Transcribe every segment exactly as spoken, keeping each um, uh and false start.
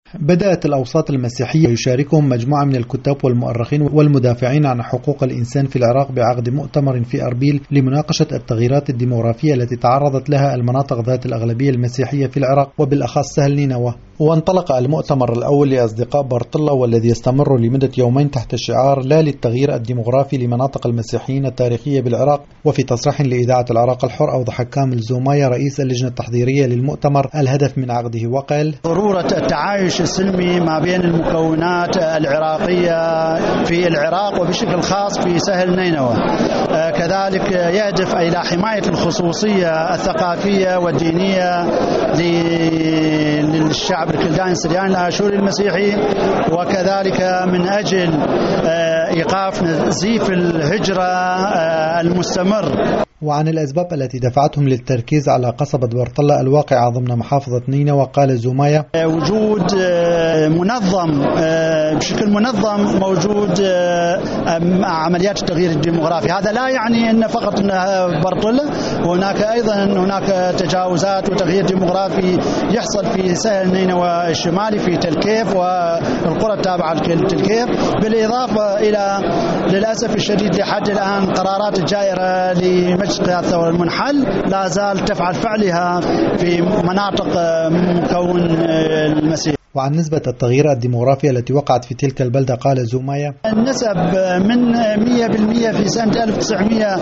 بدأت الأوساط المسيحية يشاركهم مجموعة من الكتاب والمؤرخين والمدافعين عن حقوق الإنسان في العراق بعقد مؤتمر في أربيل لمناقشة التغييرات الديموغرافية التي تعرضت لها المناطق ذات الأغلبية المسيحية في العراق وبالأخص سهل نينوى. وانطلق المؤتمر الأول لأصدقاء بارطلة والذي يستمر لمدة يومين تحت شعار لا للتغيير الديموغرافي لمناطق المسيحيين التاريخية بالعراق. وفي تصريح لإذاعة العراق الحر أوضح كامل زومايا رئيس اللجنة التحضيرية للمؤتمر الهدف من عقده وقال: ضرورة التعايش السلمي ما بين المكونات العراقية في العراق وبشكل خاص في سهل نينوى، كذلك يهدف إلى حماية الخصوصية الثقافية والدينية للشعب الكلداني السرياني الآشوري المسيحي، وكذلك من أجل إيقاف نزيف الهجرة المستمر. وعن الأسباب التي دفعتهم للتركيز على قصبة بارطلة الواقعة ضمن محافظة نينوى قال زومايا: وجود منظم بشكل منظم موجود عمليات التغيير الديموغرافي. هذا لا يعني أن فقط بارطلة، وهناك أيضا هناك تجاوزات وتغيير ديموغرافي يحصل في سهل نينوى الشمالي في تلكيف والقرى التابعة لتلكيف، بالإضافة إلى للأسف الشديد لحد الآن قرارات الجائرة لمجلس قيادة الثورة المنحل لا زال تفعل فعلها في مناطق مكون المسيح. وعن نسبة التغيير الديموغرافي التي وقعت في تلك البلدة قال زومايا: النسب من مئة بالمئة في سنة ألف وتسعمئة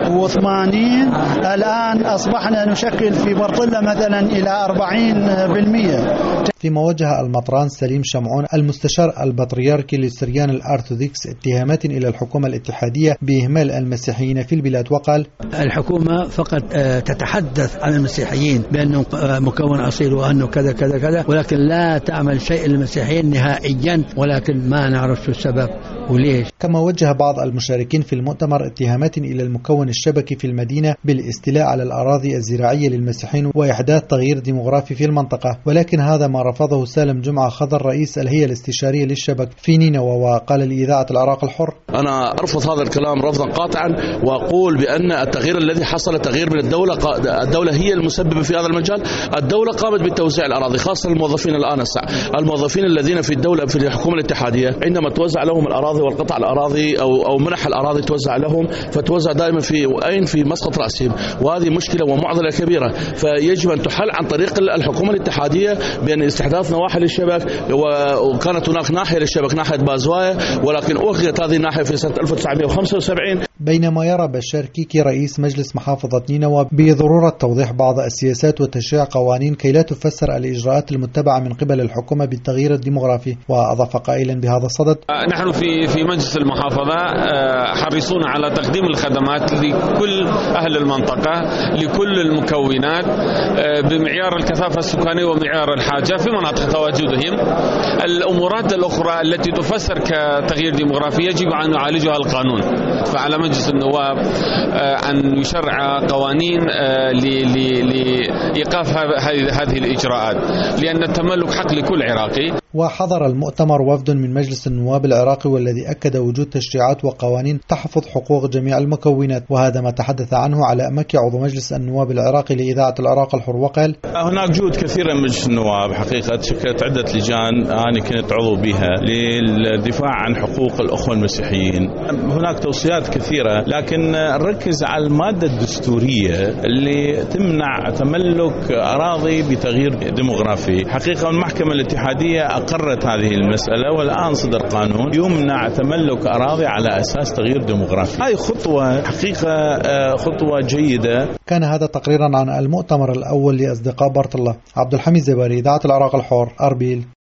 وثمانين، الآن أصبحنا نشكل في بارطلة مثلا إلى أربعين بالمئة. فيما وجه المطران سليم شمعون المستشار البطريركي للسريان الأرثوذكس اتهامات إلى الحكومة الاتحادية بإهمال المسيحيين في البلاد وقال: الحكومة فقط تتحدث عن المسيحيين بأنه مكون أصيل وأنه كذا كذا كذا، ولكن لا تعمل شيء للمسيحيين نهائيا، ولكن ما نعرف شو السبب وليش. كما وجه بعض المشاركين في المؤتمر اتهامات إلى المكون الشبكي في المدينة بالاستيلاء على الأراضي الزراعية للمسيحيين وإحداث تغيير ديموغرافي في المنطقة، ولكن هذا ما رفضه سالم جمعة خضر رئيس الهيئة الاستشارية للشبك في نينوى وقال لإذاعة العراق الحر: أنا أرفض هذا الكلام رفضا قاطعا، وأقول بأن التغيير الذي حصل تغيير من الدولة. الدولة هي المسببة في هذا المجال. الدولة قامت بتوزيع الأراضي خاصة الموظفين الآن الساعة. الموظفين الذين في الدولة في الحكومة الاتحادية عندما توزع لهم الأراضي والقطع الأراضي أو أو منح الأراضي توزع لهم، فتوزع دائما في أين في مسقط رأسهم، وهذه مشكلة ومعضلة كبيرة، فيجب أن تحل عن طريق الحكومة الاتحادية بأن استحداث نواحي للشبك. وكانت هناك ناحية للشبك ناحية بازوايا، ولكن ألغيت هذه الناحية في سنة ألف وتسعمئة وخمسة وسبعين. بينما يرى بشار كيكي رئيس مجلس محافظة نينوى بضرورة توضيح بعض السياسات وتشريع قوانين كي لا تفسر الإجراءات المتبعة من قبل الحكومة بالتغيير الديموغرافي، وأضاف قائلا بهذا الصدد: نحن في في مجلس المحافظة حريصون على تقديم الخدمات لكل أهل المنطقة لكل المكونات بمعيار الكثافة السكانية ومعيار الحاجة في مناطق تواجدهم. الأمورات الأخرى التي تفسر كتغيير ديموغرافي يجب أن يعالجها القانون، فعلى مجلس النواب أن يشرع قوانين لإيقاف هذه الإجراءات، لأن التملك حق لكل عراقي. وحضر المؤتمر وفد من مجلس النواب العراقي والذي أكد وجود تشريعات وقوانين تحفظ حقوق جميع المكونات، وهذا ما تحدث عنه علاء مكي عضو مجلس النواب العراقي لإذاعة العراق الحر وقال: هناك جهود كثيرة من مجلس النواب حقيقة، شكلت عدة لجان أنا كنت عضو بها للدفاع عن حقوق الأخوة المسيحيين. هناك توصيات كثيرة، لكن نركز على المادة الدستورية اللي تمنع تملك أراضي بتغيير ديموغرافي. حقيقة المحكمة الاتحادية أقرت هذه المسألة، والآن صدر قانون يمنع تملك أراضي على أساس تغيير ديموغرافي. هذه خطوة حقيقة خطوة جيدة. كان هذا تقريرا عن المؤتمر الأول لأصدقاء بارطلة. عبد الحميد زباري، إذاعة العراق الحر، أربيل.